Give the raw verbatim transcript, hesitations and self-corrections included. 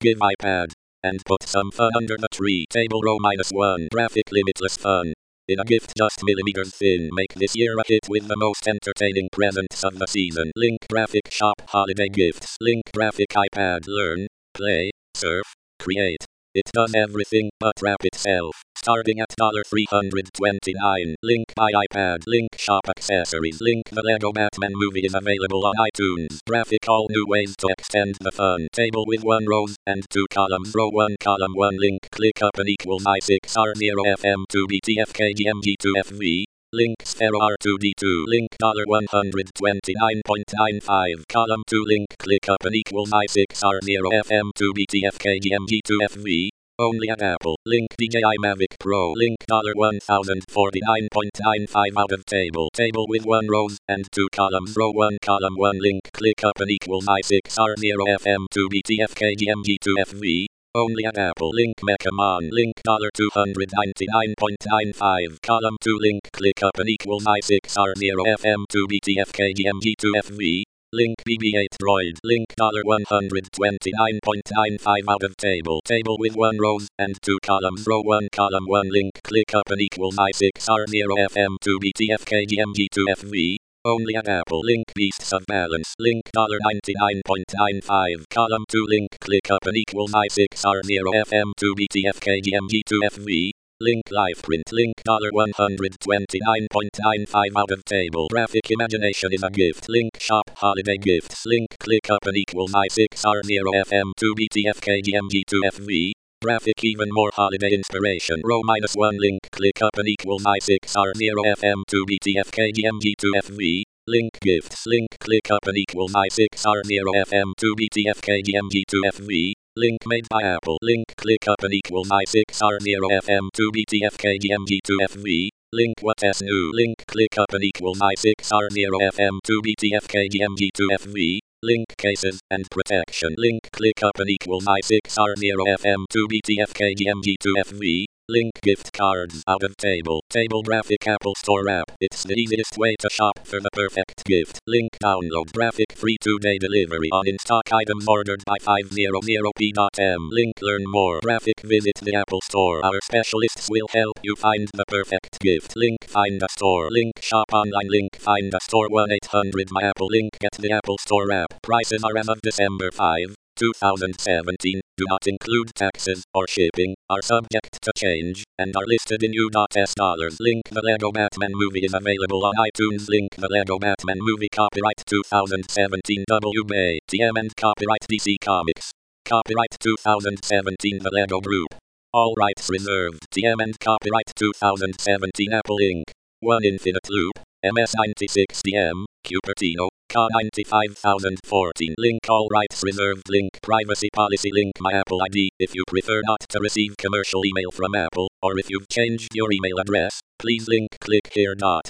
give iPad. And put some fun under the tree. Table row minus one. Graphic limitless fun. In a gift just millimeters thin. Make this year a hit with the most entertaining presents of the season. Link graphic shop holiday gifts. Link graphic iPad. Learn, play, surf, create. It does everything but wrap itself. Starting at three hundred twenty-nine dollars. Link buy iPad. Link shop accessories. Link the Lego Batman movie is available on iTunes. Graphic all new ways to extend the fun. Table with one rows and two columns. Row one column one. Link click up and equals I six R zero F M two B T F K G M G two F V. Link Sphero R two D two. Link one twenty-nine point nine five. Column two. Link click up and equals I six R zero F M two B T F K G M G two F V. Only at Apple. Link D J I Mavic Pro. Link one thousand forty-nine point nine five out of table. Table with one rows and two columns. Row one column one. Link click up and equals I six R zero F M two B T F K G M G two F V. Only at Apple. Link Mechamon. Link two ninety-nine point nine five. Column two. Link click up and equals I six R zero F M two B T F K G M G two F V. Link B B eight Droid. Link one twenty-nine point nine five out of table. Table with one rows and two columns. Row one column one. Link click up and equals I six R zero F M two B T F K G M G two F V. Only at Apple. Link Beasts of Balance. Link ninety-nine point nine five. Column two. Link click up and equals I six R zero F M two B T F K G M G two F V. Link LivePrint. Link one twenty-nine point nine five out of table. Graphic imagination is a gift. Link shop holiday gifts. Link click up and equals I six R zero F M two B T F K G M G two F V. Graphic even more holiday inspiration. Row minus one. Link click up and equals I six R zero F M two B T F K G M G two F V. Link gifts. Link click up and equals I six R zero F M two B T F K G M G two F V. Link made by Apple. Link click up and equals I six R zero F M two B T F K G M G two F V. Link what's new. Link click up and equals I six R zero F M two B T F K G M G two F V. Link cases and protection. Link click up and equals I six R zero F M two B T F K G M G two F V. Link gift cards out of table. Table graphic Apple Store app. It's the easiest way to shop for the perfect gift. Link download graphic free two-day delivery on in-stock items ordered by five hundred p dot m. Link learn more. Graphic visit the Apple Store. Our specialists will help you find the perfect gift. Link find a store. Link shop online. Link find a store one eight hundred my Apple. Link get the Apple Store app. Prices are as of December fifth, two thousand seventeen, do not include taxes or shipping, are subject to change, and are listed in U S dollars. Link the Lego Batman movie is available on iTunes. Link the Lego Batman movie copyright two thousand seventeen W B A T M and copyright D C Comics. Copyright two thousand seventeen The Lego Group. All rights reserved. T M and copyright two thousand seventeen Apple Incorporated. one Infinite Loop, M S ninety-six D M, Cupertino, C A ninety-five thousand fourteen. Link all rights reserved. Link privacy policy. Link my Apple I D. If you prefer not to receive commercial email from Apple, or if you've changed your email address, please link click here. Dot.